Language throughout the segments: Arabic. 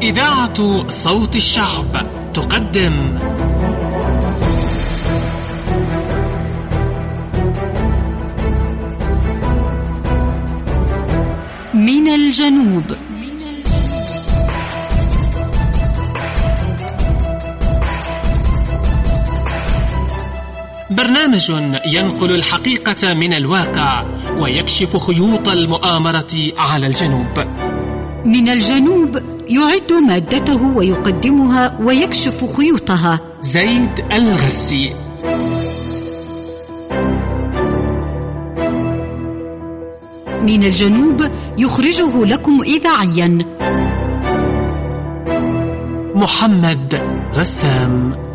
إذاعة صوت الشعب تقدم من الجنوب. برنامج ينقل الحقيقة من الواقع ويكشف خيوط المؤامرة على الجنوب. من الجنوب يعد مادته ويقدمها ويكشف خيوطها زيد الغسي. من الجنوب يخرجه لكم إذاعيا محمد رسام.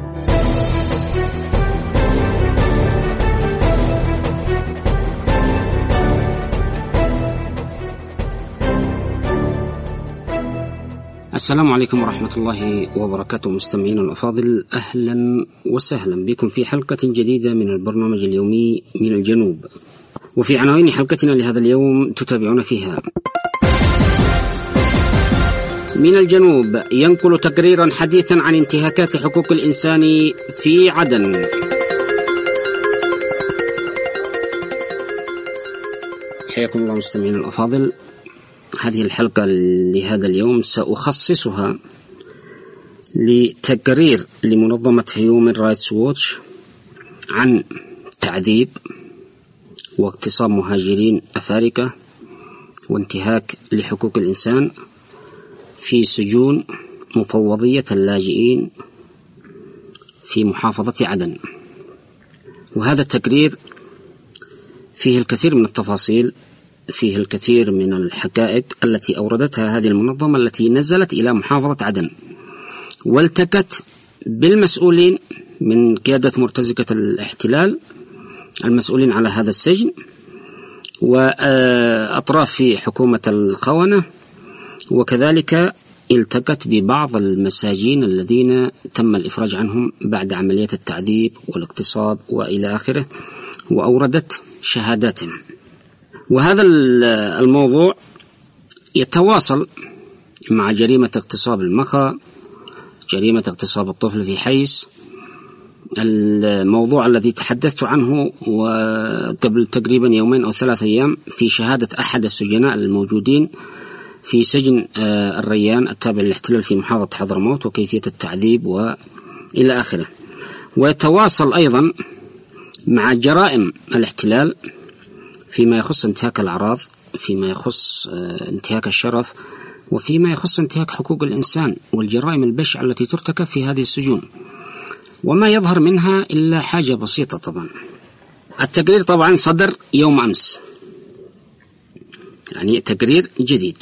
السلام عليكم ورحمة الله وبركاته. مستمعين الأفاضل، أهلا وسهلا بكم في حلقة جديدة من البرنامج اليومي من الجنوب. وفي عناوين حلقتنا لهذا اليوم تتابعون فيها: من الجنوب ينقل تقريرا حديثا عن انتهاكات حقوق الإنسان في عدن. حياكم الله مستمعين الأفاضل. هذه الحلقة لهذا اليوم سأخصصها لتقرير لمنظمة هيومن رايتس ووتش عن تعذيب واغتصاب مهاجرين أفارقة وانتهاك لحقوق الإنسان في سجون مفوضية اللاجئين في محافظة عدن. وهذا التقرير فيه الكثير من التفاصيل، فيه الكثير من الحقائق التي أوردتها هذه المنظمة التي نزلت إلى محافظة عدن والتقت بالمسؤولين من قيادة مرتزقة الاحتلال المسؤولين على هذا السجن وأطراف في حكومة الخونة، وكذلك التقت ببعض المساجين الذين تم الإفراج عنهم بعد عمليات التعذيب والاغتصاب وإلى آخره، وأوردت شهاداتهم. وهذا الموضوع يتواصل مع جريمة اغتصاب المخا، جريمة اغتصاب الطفل في حيس، الموضوع الذي تحدثت عنه وقبل تقريبا يومين أو 3 أيام في شهادة أحد السجناء الموجودين في سجن الريان التابع للاحتلال في محافظة حضرموت وكيفية التعذيب وإلى آخره. ويتواصل أيضا مع جرائم الاحتلال فيما يخص انتهاك الأعراض، فيما يخص انتهاك الشرف، وفيما يخص انتهاك حقوق الإنسان والجرائم البشعة التي ترتكب في هذه السجون، وما يظهر منها إلا حاجة بسيطة. طبعا التقرير طبعا صدر يوم أمس، يعني تقرير جديد،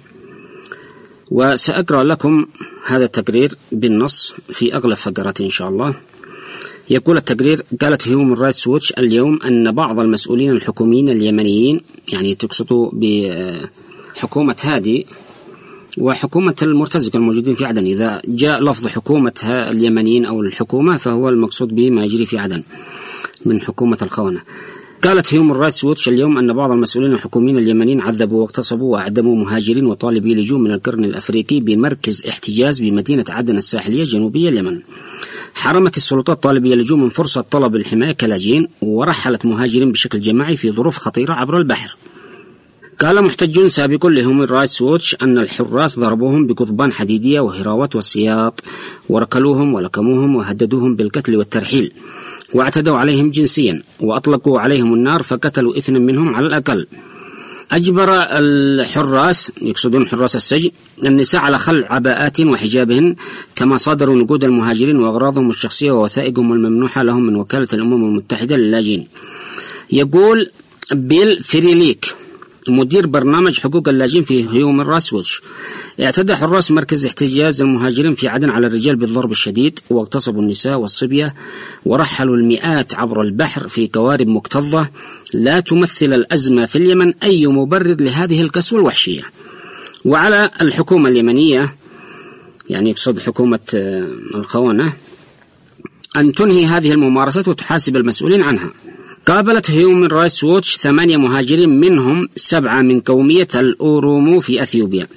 وسأقرأ لكم هذا التقرير بالنص في أغلب فقرات إن شاء الله. يقول التقرير: قالت هيومن رايتس ووتش اليوم أن بعض المسؤولين الحكوميين اليمنيين، يعني تقصدوا بحكومة هادي وحكومة المرتزقة الموجودين في عدن، إذا جاء لفظ حكومة اليمنيين أو الحكومة فهو المقصود به ما يجري في عدن من حكومة الخونة. قالت هيومن رايتس ووتش اليوم أن بعض المسؤولين الحكوميين اليمنيين عذبوا واغتصبوا وأعدموا مهاجرين وطالبي لجوء من القرن الأفريقي بمركز احتجاز بمدينة عدن الساحلية جنوبية اليمن. حرمت السلطات طالبي اللجوء من فرصة طلب الحماية كلاجئين، ورحلت مهاجرين بشكل جماعي في ظروف خطيرة عبر البحر. قال محتجون سابقون لهيومن رايتس ووتش أن الحراس ضربوهم بقضبان حديدية وهراوات وسياط، وركلوهم ولكموهم وهددوهم بالقتل والترحيل، واعتدوا عليهم جنسيا، وأطلقوا عليهم النار فقتلوا 2 منهم على الأقل. أجبر الحراس، يقصدون حراس السجن، النساء على خلع عباءات وحجابهن، كما صادروا نقود المهاجرين وأغراضهم الشخصية ووثائقهم الممنوحة لهم من وكالة الأمم المتحدة للاجئين. يقول بيل فريليك مدير برنامج حقوق اللاجئين في هيومن رايتس ووتش: اعتدى حراس مركز احتجاز المهاجرين في عدن على الرجال بالضرب الشديد، واغتصبوا النساء والصبية، ورحلوا المئات عبر البحر في قوارب مكتظة. لا تمثل الأزمة في اليمن أي مبرر لهذه القسوة الوحشية. وعلى الحكومة اليمنية، يعني يقصد حكومة الخونة، أن تنهي هذه الممارسات وتحاسب المسؤولين عنها. قابلت هيومن رايتس ووتش 8 مهاجرين، منهم 7 من قومية الأورومو في أثيوبيا،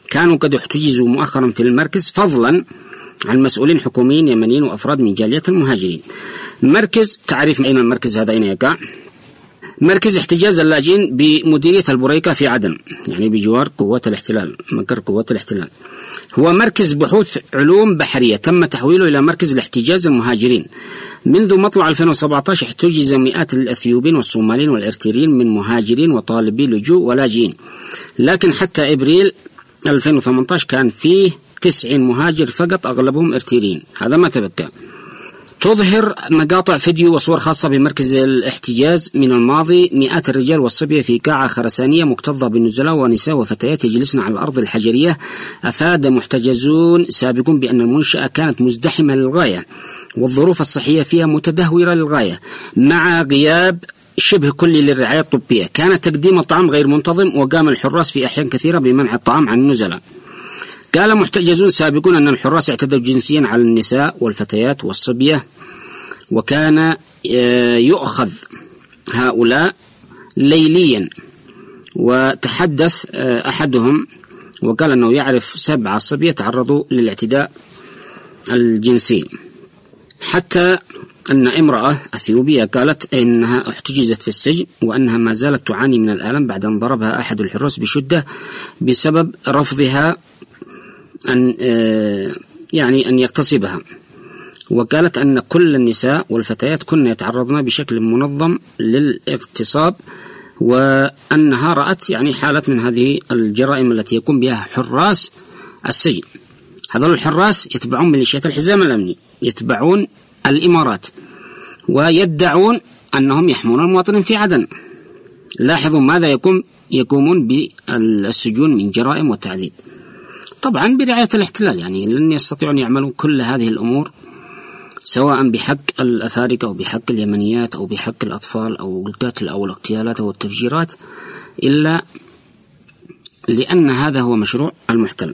كانوا قد احتجزوا مؤخرا في المركز، فضلا عن مسؤولين حكوميين يمنيين وأفراد من جالية المهاجرين. مركز، تعريف أين المركز هذا أين يقع؟ مركز احتجاز اللاجئين بمديرية البريكة في عدن، يعني بجوار قوات الاحتلال، مقر قوات الاحتلال. هو مركز بحوث علوم بحرية تم تحويله إلى مركز لاحتجاز المهاجرين. منذ مطلع 2017 احتجز مئات الأثيوبيين والصوماليين والإرتريين من مهاجرين وطالبي لجوء ولاجئين، لكن حتى إبريل 2018 كان فيه 90 مهاجر فقط، أغلبهم إرتريين. هذا ما تبقى. تظهر مقاطع فيديو وصور خاصة بمركز الاحتجاز من الماضي مئات الرجال والصبية في قاعة خرسانية مكتظة بالنزلاء ونساء وفتيات يجلسن على الأرض الحجرية. أفاد محتجزون سابقون بأن المنشأة كانت مزدحمة للغاية والظروف الصحية فيها متدهورة للغاية مع غياب شبه كلي للرعاية الطبية. كان تقديم الطعام غير منتظم، وقام الحراس في أحيان كثيرة بمنع الطعام عن النزلاء. قال محتجزون سابقون أن الحراس اعتدوا جنسيا على النساء والفتيات والصبية، وكان يؤخذ هؤلاء ليليا. وتحدث أحدهم وقال أنه يعرف 7 صبية تعرضوا للاعتداء الجنسي. حتى أن امرأة أثيوبية قالت إنها احتجزت في السجن وأنها ما زالت تعاني من الآلام بعد أن ضربها أحد الحراس بشدة بسبب رفضها أن يغتصبها. وقالت أن كل النساء والفتيات كن يتعرضن بشكل منظم للاغتصاب، وأنها رأت حالة من هذه الجرائم التي يقوم بها حراس السجن. هذول الحراس يتبعون ميليشيات الحزام الأمني، يتبعون الإمارات، ويدعون أنهم يحمون المواطنين في عدن. لاحظوا ماذا يقومون بالسجون من جرائم وتعذيب، طبعا برعاية الاحتلال. لن يستطيعون يعملون كل هذه الأمور سواء بحق الأفارقة أو بحق اليمنيات أو بحق الأطفال أو القتل أو الاغتيالات أو التفجيرات، إلا لأن هذا هو مشروع المحتل.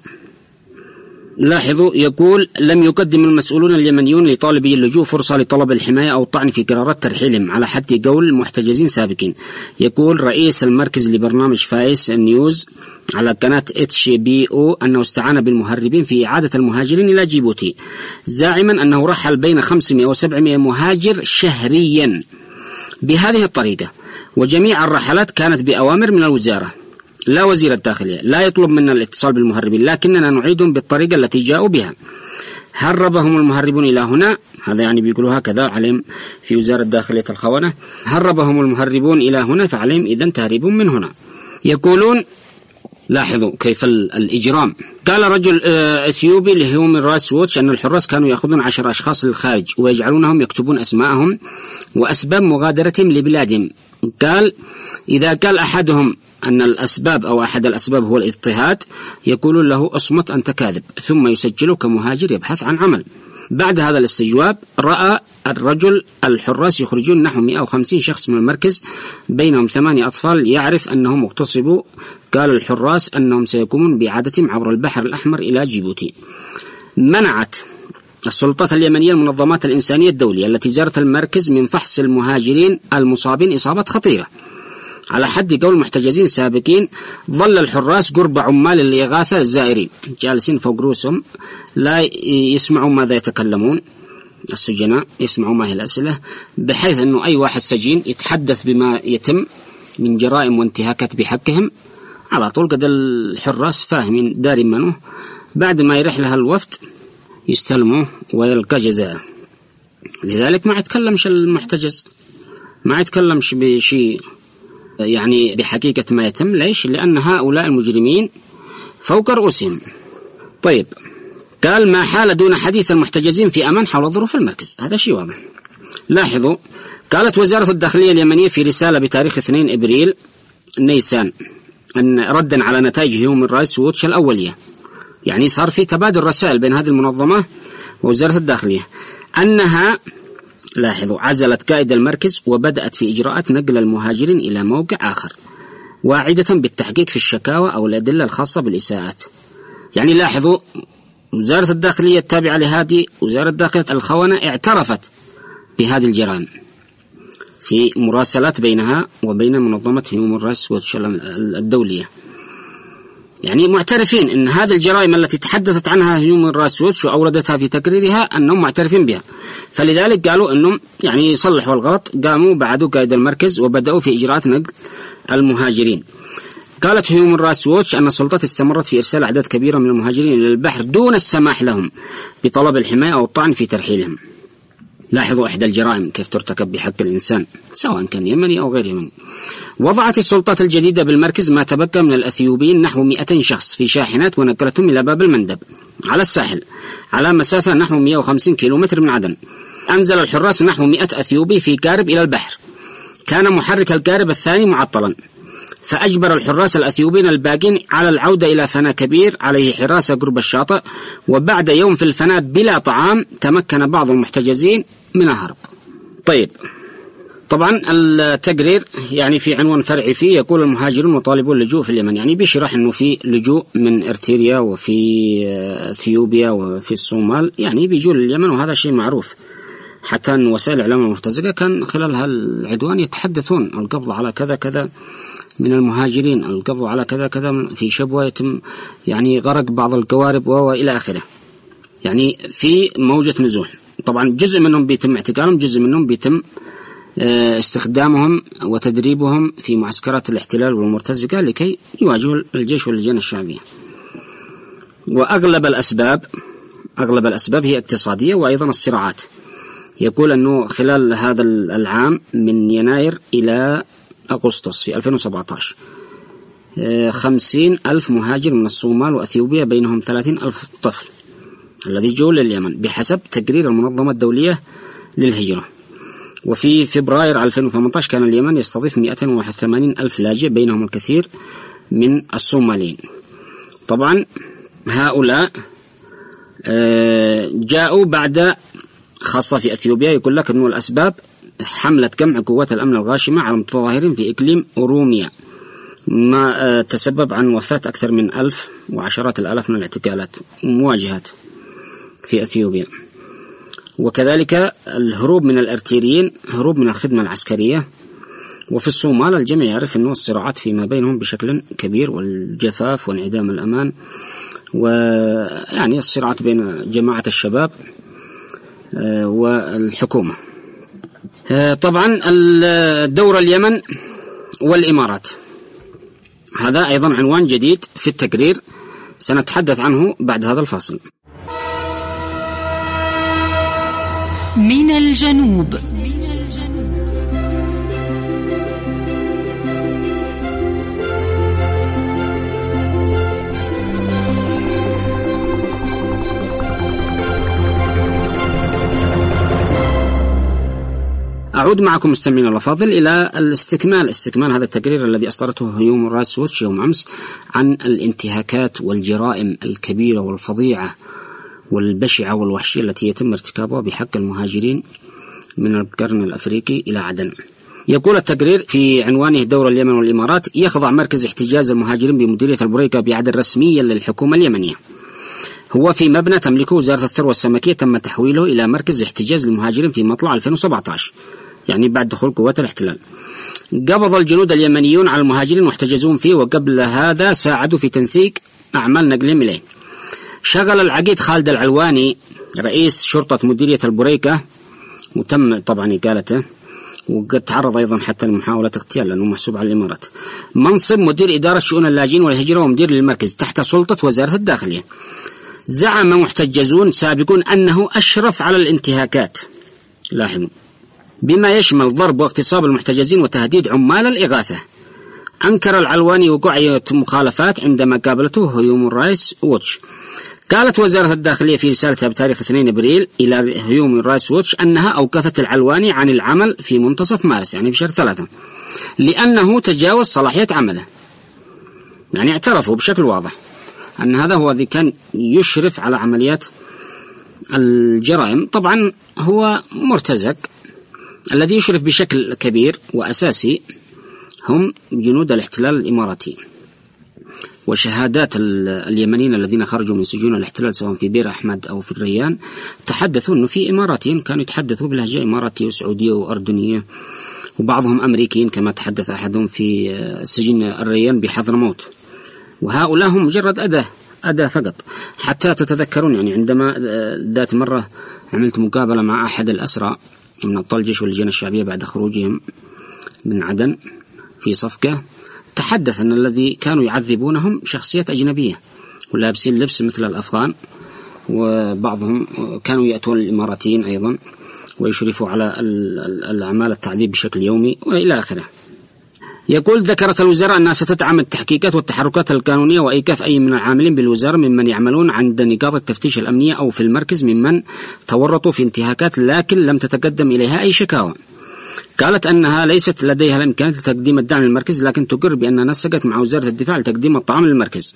لاحظوا، يقول لم يقدم المسؤولون اليمنيون لطالبي اللجوء فرصة لطلب الحماية أو الطعن في قرارات ترحيلهم على حد قول محتجزين سابقين. يقول رئيس المركز لبرنامج فايس نيوز على قناة HBO أنه استعان بالمهربين في إعادة المهاجرين إلى جيبوتي، زاعما أنه رحل بين 500 و700 مهاجر شهريا بهذه الطريقة، وجميع الرحلات كانت بأوامر من الوزارة. لا وزير الداخلية لا يطلب منا الاتصال بالمهربين، لكننا نعيدهم بالطريقة التي جاءوا بها. هربهم المهربون إلى هنا، هذا بيقولوا هكذا عليهم في وزارة داخلية الخونة، هربهم المهربون إلى هنا فعليهم إذن تهريبهم من هنا. يقولون، لاحظوا كيف الإجرام. قال رجل إثيوبي لهيومن رايتس ووتش أن الحراس كانوا يأخذون 10 أشخاص للخارج ويجعلونهم يكتبون أسماءهم وأسباب مغادرتهم لبلادهم. قال إذا قال أحدهم أن الأسباب أو أحد الأسباب هو الاضطهاد، يقولون له أصمت أنت كاذب، ثم يسجله كمهاجر يبحث عن عمل. بعد هذا الاستجواب رأى الرجل الحراس يخرجون نحو 150 شخص من المركز، بينهم 8 أطفال يعرف أنهم اغتصبوا. قال الحراس أنهم سيقومون بإعادتهم عبر البحر الأحمر إلى جيبوتي. منعت السلطات اليمنية المنظمات الإنسانية الدولية التي زارت المركز من فحص المهاجرين المصابين إصابات خطيرة. على حد قول محتجزين سابقين، ظل الحراس قرب عمال الإغاثة الزائرين جالسين فوق رؤوسهم لا يسمعوا ماذا يتكلمون. السجناء يسمعوا ما هي الأسئلة، بحيث أنه أي واحد سجين يتحدث بما يتم من جرائم وانتهاكات بحقهم، على طول قد الحراس فاهمين داري منه، بعد ما يرح لها الوفد يستلموه ويلقى جزاءه. لذلك ما يتكلمش المحتجز، ما يتكلمش بشيء بحقيقة ما يتم. ليش؟ لأن هؤلاء المجرمين فوق رؤوسهم. طيب، قال ما حال دون حديث المحتجزين في أمان حول ظروف المركز، هذا شيء واضح. لاحظوا، قالت وزارة الداخلية اليمنية في رسالة بتاريخ 2 إبريل نيسان أن ردا على نتائج هيومن رايتس ووتش الأولية، صار في تبادل رسائل بين هذه المنظمة ووزارة الداخلية، أنها، لاحظوا، عزلت قائد المركز وبدأت في إجراءات نقل المهاجرين إلى موقع آخر، واعدة بالتحقيق في الشكاوى أو الأدلة الخاصة بالإساءات. لاحظوا، وزارة الداخلية التابعة لهذه وزارة داخلية الخونة اعترفت بهذه الجرائم في مراسلات بينها وبين منظمة هيومن رايتس ووتش الدولية. يعني معترفين أن هذه الجرائم التي تحدثت عنها هيومن رايتس ووتش وأوردتها في تقريرها أنهم معترفين بها، فلذلك قالوا أنهم يعني يصلحوا الغلط، قاموا بعدوا قائد المركز وبدأوا في إجراءات نقل المهاجرين. قالت هيومن رايتس ووتش أن السلطات استمرت في إرسال أعداد كبيرة من المهاجرين إلى البحر دون السماح لهم بطلب الحماية أو الطعن في ترحيلهم. لاحظوا إحدى الجرائم كيف ترتكب بحق الإنسان سواء كان يمني أو غير يمني. وضعت السلطات الجديدة بالمركز ما تبقى من الأثيوبيين نحو 200 شخص في شاحنات ونقلتهم إلى باب المندب على الساحل على مسافة نحو 150 كيلومتر من عدن. أنزل الحراس نحو 100 أثيوبي في قارب إلى البحر. كان محرك القارب الثاني معطلا، فأجبر الحراس الأثيوبيين الباقين على العودة إلى فناء كبير عليه حراسة قرب الشاطئ. وبعد يوم في الفناء بلا طعام تمكن بعض المحتجزين من الهرب. طيب، طبعا التقرير يعني في عنوان فرعي فيه يقول المهاجرون مطالبون اللجوء في اليمن، يعني بيشرح أنه في لجوء من إريتريا وفي أثيوبيا وفي الصومال، يعني بيجوا لليمن، وهذا شيء معروف. حتى أن وسائل الإعلام المرتزقة كان خلال هالعدوان يتحدثون القبض على كذا كذا من المهاجرين، القبض على كذا كذا في شبوة، يتم يعني غرق بعض القوارب وإلى آخره، يعني في موجة نزوح. طبعا جزء منهم بيتم اعتقالهم، جزء منهم بيتم استخدامهم وتدريبهم في معسكرات الاحتلال والمرتزقة لكي يواجهوا الجيش واللجان الشعبية. وأغلب الأسباب هي اقتصادية وأيضا الصراعات. يقول أنه خلال هذا العام من يناير إلى أغسطس في 2017 50,000 مهاجر من الصومال وأثيوبيا، بينهم 30,000 طفل الذي جو لليمن بحسب تقرير المنظمة الدولية للهجرة. وفي فبراير 2018 كان اليمن يستضيف 281,000 لاجئ، بينهم الكثير من الصوماليين. طبعا هؤلاء جاءوا بعد، خاصة في أثيوبيا، يقول لك أنه الأسباب حملة جمع قوات الأمن الغاشمة على المتظاهرين في إقليم أوروميا، ما تسبب عن وفاة أكثر من 1000 وعشرات الآلاف من الاعتقالات ومواجهات في أثيوبيا. وكذلك الهروب من الأرتيريين، هروب من الخدمة العسكرية. وفي الصومال الجميع يعرف أنه الصراعات فيما بينهم بشكل كبير، والجفاف وانعدام الأمان، ويعني الصراعات بين جماعة الشباب والحكومة. طبعا الدور اليمن والإمارات، هذا أيضا عنوان جديد في التقرير سنتحدث عنه بعد هذا الفاصل. من الجنوب. أعود معكم مستمعينا الأفاضل إلى استكمال هذا التقرير الذي أصدرته هيومن رايتس ووتش يوم أمس عن الانتهاكات والجرائم الكبيرة والفظيعة والبشعة والوحشية التي يتم ارتكابها بحق المهاجرين من القرن الأفريقي إلى عدن. يقول التقرير في عنوانه دور اليمن والإمارات: يخضع مركز احتجاز المهاجرين بمديرية البريكة بعدن رسميا للحكومة اليمنية. هو في مبنى تملكه وزارة الثروة السمكية، تم تحويله إلى مركز احتجاز للمهاجرين في مطلع 2017، يعني بعد دخول قوات الاحتلال. قبض الجنود اليمنيون على المهاجرين واحتجزوهم فيه، وقبل هذا ساعدوا في تنسيق أعمال نقلهم إليه. شغل العقيد خالد العلواني رئيس شرطة مديرية البريكة، وتم طبعا إقالته، وقد تعرض أيضا حتى لمحاولة اغتيال لأنه محسوب على الإمارات، منصب مدير إدارة شؤون اللاجئين والهجرة ومدير للمركز تحت سلطة وزارة الداخلية. زعم محتجزون سابقون أنه أشرف على الانتهاكات، لاحظوا، بما يشمل ضرب واغتصاب المحتجزين وتهديد عمال الإغاثة. أنكر العلواني وقوع مخالفات عندما قابلته هيومن رايتس ووتش. قالت وزارة الداخلية في رسالتها بتاريخ 2 أبريل إلى هيومن رايتس ووتش أنها أوقفت العلواني عن العمل في منتصف مارس، يعني في شهر 3، لأنه تجاوز صلاحية عمله. يعني اعترفوا بشكل واضح أن هذا هو الذي كان يشرف على عمليات الجرائم. طبعا هو مرتزق، الذي يشرف بشكل كبير وأساسي هم جنود الاحتلال الإماراتي. وشهادات اليمنيين الذين خرجوا من سجون الاحتلال سواء في بير أحمد أو في الريان تحدثوا أنه في إماراتيين كانوا يتحدثوا بلهجة إماراتية وسعودية وأردنية، وبعضهم أمريكيين كما تحدث أحدهم في سجن الريان بحضرموت وهؤلاء هم مجرد أداة فقط. حتى تتذكرون يعني عندما ذات مرة عملت مقابلة مع أحد الأسرى من أبطال الجيش واللجان الشعبية بعد خروجهم من عدن في صفقة، تحدث أن الذي كانوا يعذبونهم شخصيات أجنبية ولابسين لبس مثل الأفغان، وبعضهم كانوا يأتون الإماراتيين أيضا ويشرفوا على الأعمال التعذيب بشكل يومي وإلى آخره. يقول ذكرت الوزارة أنها ستدعم التحقيقات والتحركات القانونية وإيقاف أي من العاملين بالوزارة ممن يعملون عند نقاط التفتيش الأمنية أو في المركز ممن تورطوا في انتهاكات لكن لم تتقدم إليها أي شكاوى. قالت أنها ليست لديها الإمكانية لتقديم الدعم للمركز، لكن تقر بأنها نسقت مع وزارة الدفاع لتقديم الطعام للمركز.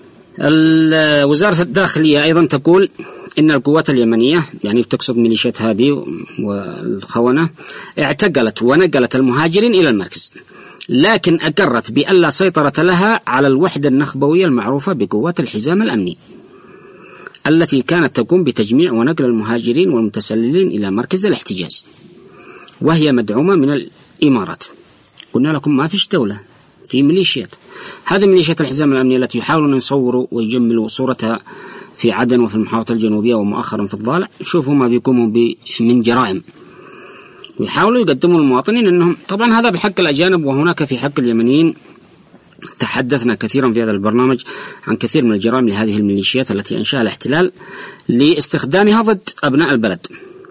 وزارة الداخلية أيضا تقول إن القوات اليمنية، يعني بتقصد ميليشيات هادي والخونة، اعتقلت ونقلت المهاجرين إلى المركز، لكن أقرت بأن لا سيطرة لها على الوحدة النخبوية المعروفة بقوات الحزام الأمني التي كانت تقوم بتجميع ونقل المهاجرين والمتسللين إلى مركز الاحتجاز، وهي مدعومة من الإمارات. قلنا لكم ما فيش دولة، في ميليشيات. هذه ميليشيات الحزام الأمني التي يحاولون يصوروا ويجملوا صورتها في عدن وفي المحافظة الجنوبية ومؤخرا في الضالع. شوفوا ما بيقوموا من جرائم، ويحاولوا يقدموا للمواطنين أنهم طبعا هذا بحق الأجانب وهناك في حق اليمنيين. تحدثنا كثيرا في هذا البرنامج عن كثير من الجرائم لهذه الميليشيات التي أنشأها الاحتلال لاستخدامها ضد أبناء البلد.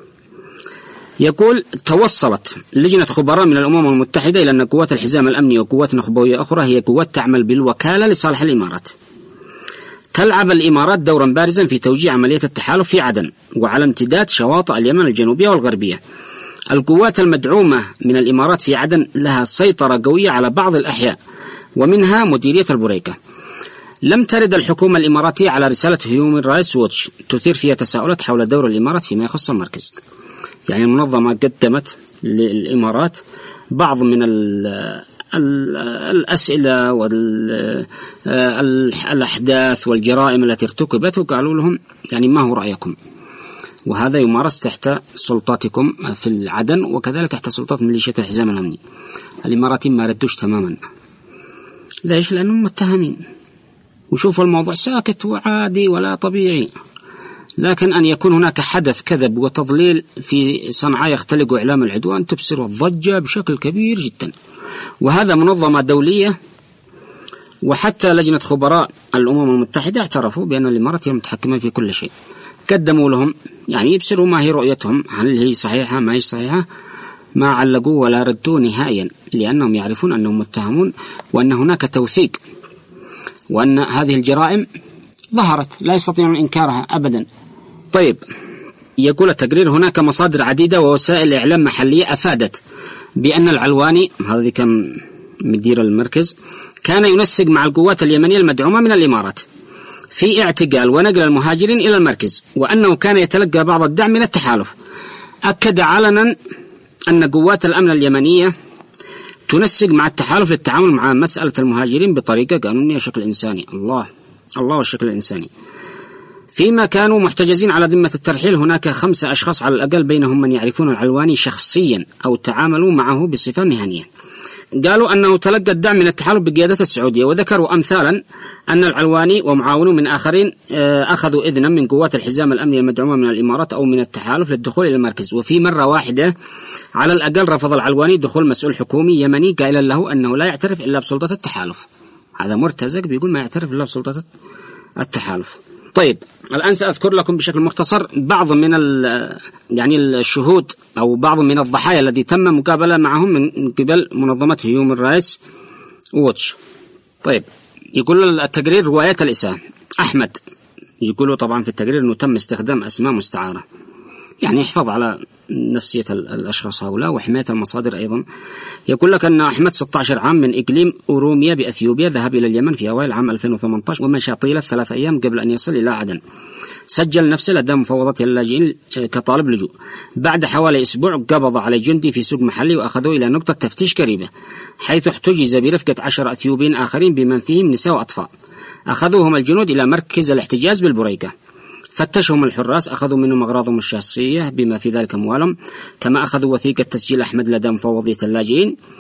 يقول توصلت لجنة خبراء من الأمم المتحدة إلى أن قوات الحزام الأمني وقوات نخبوية أخرى هي قوات تعمل بالوكالة لصالح الإمارات. تلعب الإمارات دورا بارزا في توجيه عملية التحالف في عدن وعلى امتداد شواطئ اليمن الجنوبية والغربية. القوات المدعومة من الإمارات في عدن لها سيطرة قوية على بعض الأحياء ومنها مديرية البريكة. لم ترد الحكومة الإماراتية على رسالة هيومن رايتس ووتش تثير فيها تساؤلات حول دور الإمارات فيما يخص المركز. يعني المنظمة قدمت للإمارات بعض من الأسئلة والأحداث والجرائم التي ارتكبت، وقالوا لهم يعني ما هو رأيكم، وهذا يمارس تحت سلطاتكم في العدن وكذلك تحت سلطات ميليشيات الحزام الأمني. الإماراتيين ما ردوش تماما. ليش؟ لأنهم متهمين وشوفوا الموضوع ساكت وعادي ولا طبيعي. لكن أن يكون هناك حدث كذب وتضليل في صنعاء يختلق إعلام العدوان تبصر الضجة بشكل كبير جدا، وهذا منظمة دولية. وحتى لجنة خبراء الأمم المتحدة اعترفوا بأن الإمارات هي المتحكمة في كل شيء. قدموا لهم يعني يبصروا ما هي رؤيتهم، هل هي صحيحة ما هي صحيحة. ما علقوا ولا ردوا نهائيا، لأنهم يعرفون أنهم متهمون وأن هناك توثيق وأن هذه الجرائم ظهرت لا يستطيعون إنكارها أبدا. طيب، يقول التقرير هناك مصادر عديدة ووسائل إعلام محلية أفادت بأن العلواني، هذا كان مدير المركز، كان ينسق مع القوات اليمنية المدعومة من الإمارات في اعتقال ونقل المهاجرين إلى المركز، وأنه كان يتلقى بعض الدعم من التحالف. أكد علنا أن قوات الأمن اليمنية تنسق مع التحالف للتعامل مع مسألة المهاجرين بطريقة قانونية وشكل إنساني. الله والشكل الإنساني. فيما كانوا محتجزين على ذمة الترحيل هناك 5 أشخاص على الأقل، بينهم من يعرفون العلواني شخصيا أو تعاملوا معه بصفة مهنية. قالوا أنه تلقى الدعم من التحالف بقيادة السعودية، وذكروا أمثالا أن العلواني ومعاونون من آخرين أخذوا إذنا من قوات الحزام الأمني المدعومة من الإمارات أو من التحالف للدخول إلى المركز. وفي مرة واحدة على الأقل رفض العلواني دخول مسؤول حكومي يمني قائلا له أنه لا يعترف إلا بسلطة التحالف. هذا مرتزق بيقول ما يعترف إلا بسلطة التحالف. طيب، الآن سأذكر لكم بشكل مختصر بعض من يعني الشهود أو بعض من الضحايا الذي تم مقابلة معهم من قبل منظمة هيومن رايتس ووتش. طيب، يقول التقرير روايات الإساءة. أحمد، يقولوا طبعا في التقرير أنه تم استخدام أسماء مستعارة، يعني يحفظ على نفسية الأشخاص هؤلاء وحماية المصادر أيضا. يقول لك أن أحمد 16 عام من إقليم أوروميا بأثيوبيا ذهب إلى اليمن في أوائل عام 2018 ومشى طيلة 3 أيام قبل أن يصل إلى عدن. سجل نفسه لدى مفوضات اللاجئين كطالب لجوء. بعد حوالي أسبوع قبض على جندي في سوق محلي وأخذوه إلى نقطة تفتيش قريبة، حيث احتجز برفقة 10 أثيوبيين آخرين بمن فيهم نساء وأطفال. أخذوهم الجنود إلى مركز الاحتجاز بالبريكة، فتشهم الحراس، أخذوا منهم أغراضهم الشخصية بما في ذلك أموالهم، كما أخذوا وثيقة تسجيل أحمد لدى مفوضية اللاجئين.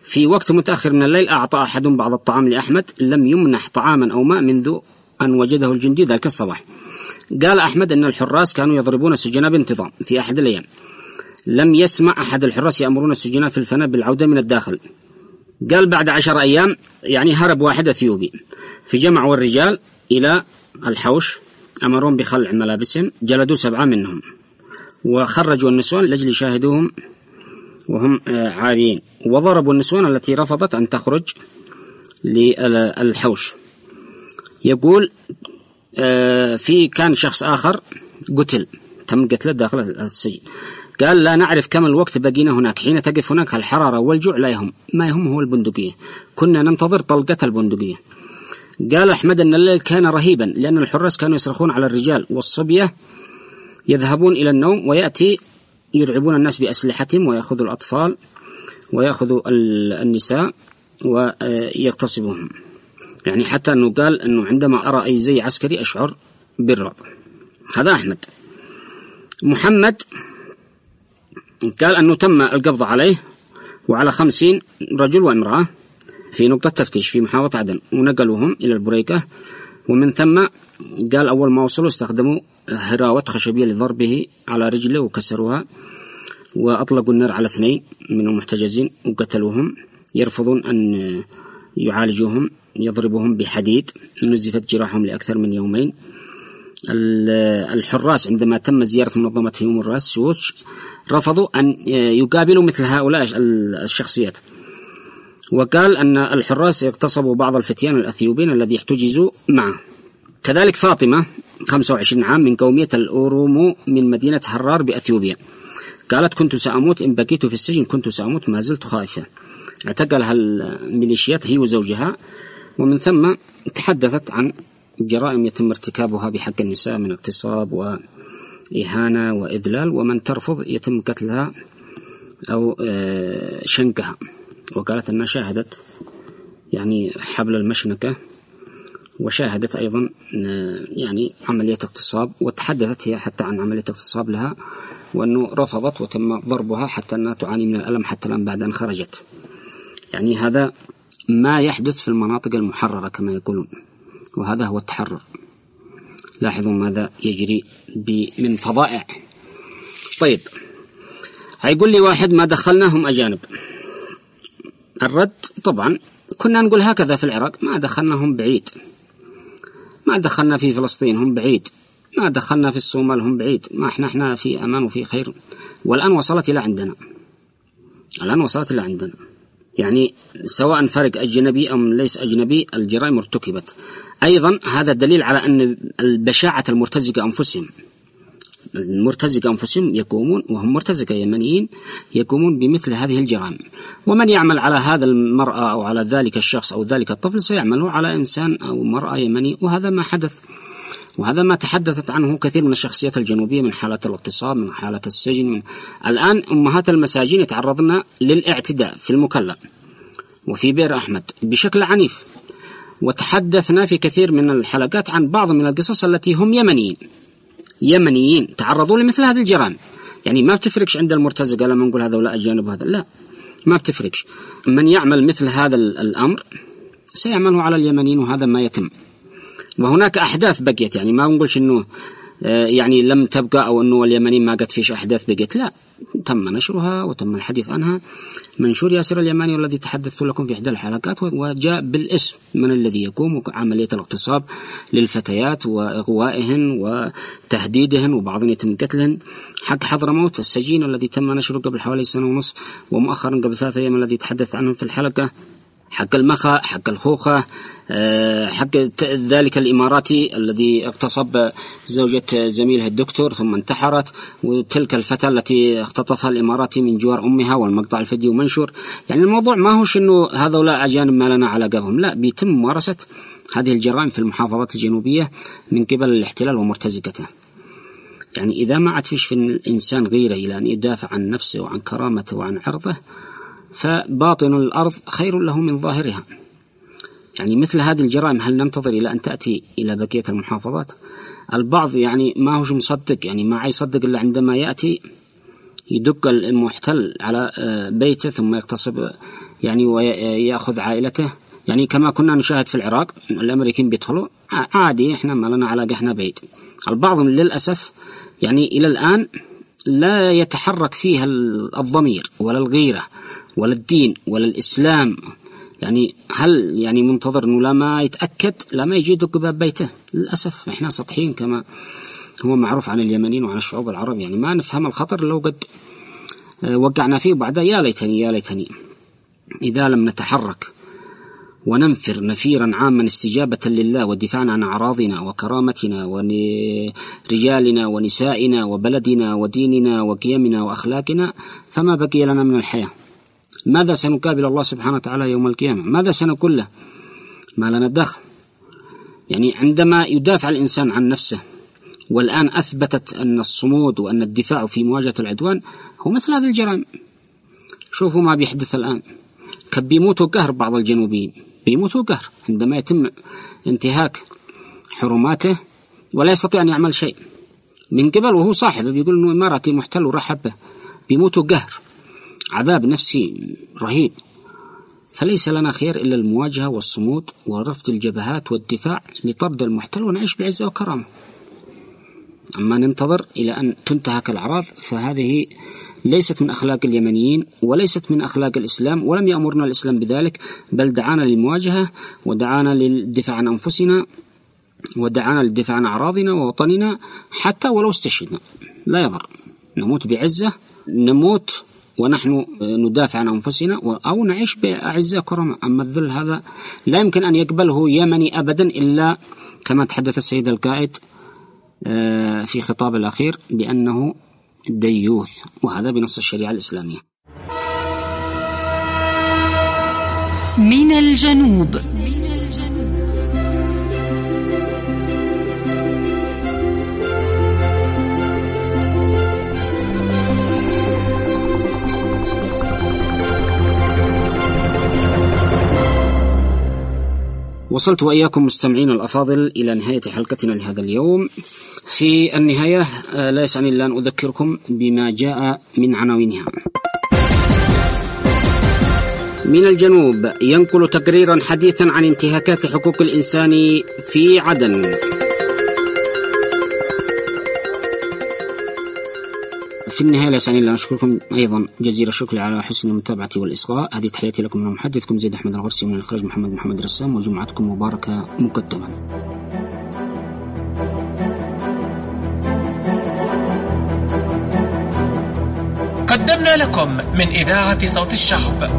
في وقت متأخر من الليل أعطى أحد بعض الطعام لأحمد، لم يمنح طعاما أو ماء منذ أن وجده الجندي ذلك الصباح. قال أحمد أن الحراس كانوا يضربون السجناء بانتظام في أحد الأيام، لم يسمع أحد الحراس يأمرون السجناء في الفناء بالعودة من الداخل. قال بعد 10 أيام يعني هرب واحد أثيوبي، فجمعوا الرجال إلى الحوش، أمرهم بخلع ملابسهم، جلدوا 7 منهم وخرجوا النسوان لأجل يشاهدوهم وهم عاريين، وضربوا النسوان التي رفضت أن تخرج للحوش. يقول في كان شخص آخر قتل، تم قتله داخل السجن. قال لا نعرف كم الوقت بقينا هناك، حين تقف هناك الحرارة والجوع لا يهم، ما يهم هو البندقية، كنا ننتظر طلقة البندقية. قال أحمد أن الليل كان رهيبا لأن الحراس كانوا يصرخون على الرجال والصبية، يذهبون إلى النوم ويأتي يرعبون الناس بأسلحتهم ويأخذوا الأطفال ويأخذوا النساء ويغتصبوهم. يعني حتى أنه قال أنه عندما أرى أي زي عسكري أشعر بالرعب. هذا أحمد. محمد قال أنه تم القبض عليه وعلى 50 رجل وامرأة في نقطة تفتيش في محافظة عدن، ونقلوهم إلى البريكة، ومن ثم قال أول ما وصلوا استخدموا هراوة خشبية لضربه على رجله وكسروها، وأطلقوا النار على 2 من المحتجزين وقتلوهم. يرفضون أن يعالجوهم، يضربوهم بحديد، نزفت جراحهم لأكثر من يومين. الحراس عندما تم زيارة منظمة هيومن رايتس ووتش رفضوا أن يقابلوا مثل هؤلاء الشخصيات، وقال أن الحراس اغتصبوا بعض الفتيان الأثيوبيين الذي احتجزوا معه. كذلك فاطمة 25 عام من قومية الأورومو من مدينة هرار بأثيوبيا، قالت كنت سأموت إن بقيت في السجن، كنت سأموت ما زلت خائفة. اعتقلها الميليشيات هي وزوجها، ومن ثم تحدثت عن جرائم يتم ارتكابها بحق النساء من اغتصاب وإهانة وإذلال، ومن ترفض يتم قتلها أو شنقها. وقالت أنها شاهدت يعني حبل المشنقة، وشاهدت أيضا يعني عملية اغتصاب، وتحدثت هي حتى عن عملية اغتصاب لها، وأنه رفضت وتم ضربها حتى أنها تعاني من الألم حتى الآن بعد أن خرجت. يعني هذا ما يحدث في المناطق المحررة كما يقولون، وهذا هو التحرر. لاحظوا ماذا يجري من فظائع. طيب، هيقول لي واحد ما دخلناهم أجانب. الرد طبعا كنا نقول هكذا في العراق، ما دخلناهم بعيد، ما دخلنا في فلسطين هم بعيد، ما دخلنا في الصومال هم بعيد، ما احنا في أمان وفي خير، والآن وصلت إلى عندنا، الآن وصلت إلى عندنا. يعني سواء فرق أجنبي أم ليس أجنبي الجرائم ارتكبت. أيضا هذا دليل على أن البشاعة المرتزقة أنفسهم يقومون، وهم مرتزقة يمنيين، يقومون بمثل هذه الجرائم. ومن يعمل على هذا المرأة أو على ذلك الشخص أو ذلك الطفل سيعمله على إنسان أو مرأة يمني، وهذا ما حدث، وهذا ما تحدثت عنه كثير من الشخصيات الجنوبية من حالة الاغتصاب، من حالة السجن. الآن أمهات المساجين يتعرضن للاعتداء في المكلا وفي بئر أحمد بشكل عنيف، وتحدثنا في كثير من الحلقات عن بعض من القصص التي هم يمنيين تعرضوا لمثل هذه الجرائم. يعني ما بتفرقش عند المرتزقة لما نقول هذا ولا أجانب هذا، لا، ما بتفرقش. من يعمل مثل هذا الأمر سيعمله على اليمنيين، وهذا ما يتم. وهناك أحداث بقيت، يعني ما نقولش إنه يعني لم تبقى أو إنه اليمنيين ما قد فيش أحداث بقيت، لا، تم نشرها وتم الحديث عنها. منشور ياسر اليماني والذي تحدثت لكم في إحدى الحلقات، وجاء بالاسم من الذي يقوم بعملية الاغتصاب للفتيات وإغوائهن وتهديدهن، وبعضهم يتم قتلهن. حق حضرموت السجين الذي تم نشره قبل حوالي 1.5 سنة، ومؤخرا قبل 3 أيام الذي تحدثت عنه في الحلقة. حق المخا، حق الخوخة، حق ذلك الإماراتي الذي اغتصب زوجة زميله الدكتور ثم انتحرت، وتلك الفتاة التي اختطفها الإماراتي من جوار أمها، والمقطع الفيديو منشور. يعني الموضوع ما هوش إنه هذولا أجانب ما لنا علاقة بهم، لا، بيتم ممارسة هذه الجرائم في المحافظات الجنوبية من قبل الاحتلال ومرتزقته. يعني إذا ما عاد فيش في الإنسان غيره إلى أن يدافع عن نفسه وعن كرامته وعن عرضه، فباطن الأرض خير له من ظاهرها. يعني مثل هذه الجرائم هل ننتظر إلى أن تأتي إلى بقية المحافظات؟ البعض يعني ما هوش مصدق، يعني ما يصدق إلا عندما يأتي يدق المحتل على بيته ثم يغتصب يعني ويأخذ عائلته، يعني كما كنا نشاهد في العراق الأمريكيين بيدخلوا عادي، إحنا ما لنا علاقة، إحنا بعيد. البعض للأسف يعني إلى الآن لا يتحرك فيها الضمير ولا الغيرة ولا الدين ولا الإسلام. يعني هل يعني منتظر إنه لما يتأكد لما يجي يدق باب بيته؟ للأسف إحنا سطحيين كما هو معروف عن اليمنيين وعن الشعوب العرب، يعني ما نفهم الخطر لو قد وقعنا فيه بعد. يا ليتني إذا لم نتحرك وننفر نفيرا عاما استجابة لله ودفاعا عن أعراضنا وكرامتنا ورجالنا ونسائنا وبلدنا وديننا وقيمنا وأخلاقنا، فما بقي لنا من الحياة. ماذا سنقابل الله سبحانه وتعالى يوم القيامة؟ ماذا سنقول له؟ ما لنا دخل. يعني عندما يدافع الإنسان عن نفسه، والآن أثبتت أن الصمود وأن الدفاع في مواجهة العدوان هو مثل هذه الجرائم. شوفوا ما بيحدث الآن، بيموتوا قهر بعض الجنوبيين، بيموتوا قهر عندما يتم انتهاك حرماته ولا يستطيع أن يعمل شيء من قبل، وهو صاحبه بيقول إنه إماراتي محتل ورحبه، بيموتوا قهر، عذاب نفسي رهيب. فليس لنا خير إلا المواجهة والصمود ورفض الجبهات والدفاع لطرد المحتل ونعيش بعزة وكرامة. أما ننتظر إلى أن تنتهك الأعراض فهذه ليست من أخلاق اليمنيين وليست من أخلاق الإسلام، ولم يأمرنا الإسلام بذلك، بل دعانا للمواجهة ودعانا للدفاع عن أنفسنا ودعانا للدفاع عن أعراضنا ووطننا حتى ولو استشهدنا لا يضر، نموت بعزة، نموت ونحن ندافع عن أنفسنا أو نعيش بأعزة كرامة. أما الذل هذا لا يمكن أن يقبله يمني أبدا إلا كما تحدث السيد القائد في خطاب الأخير بأنه ديوث، وهذا بنص الشريعة الإسلامية. من الجنوب. وصلت وإياكم مستمعين الأفاضل إلى نهاية حلقتنا لهذا اليوم. في النهاية لا يسعني إلا أن أذكركم بما جاء من عناوينها. من الجنوب ينقل تقريرا حديثا عن انتهاكات حقوق الإنسان في عدن. في النهاية لا يسعني إلا أن أشكركم أيضا جزيل الشكر على حسن المتابعة والإصغاء. هذه تحياتي لكم من محدثكم زيد أحمد الغرسي، من الإخراج محمد رسام، وجمعتكم مباركة مقدما. قدمنا لكم من إذاعة صوت الشعب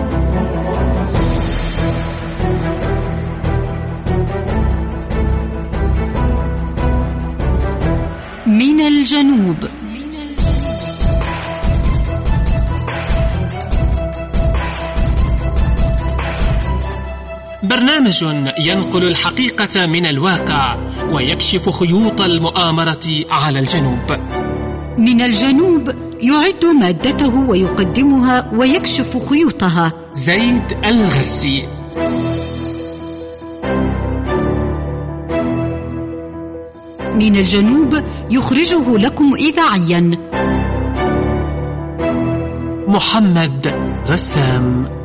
من الجنوب. برنامج ينقل الحقيقة من الواقع ويكشف خيوط المؤامرة على الجنوب. من الجنوب يعد مادته ويقدمها ويكشف خيوطها زيد الغرسي. من الجنوب يخرجه لكم إذاعيا محمد رسام.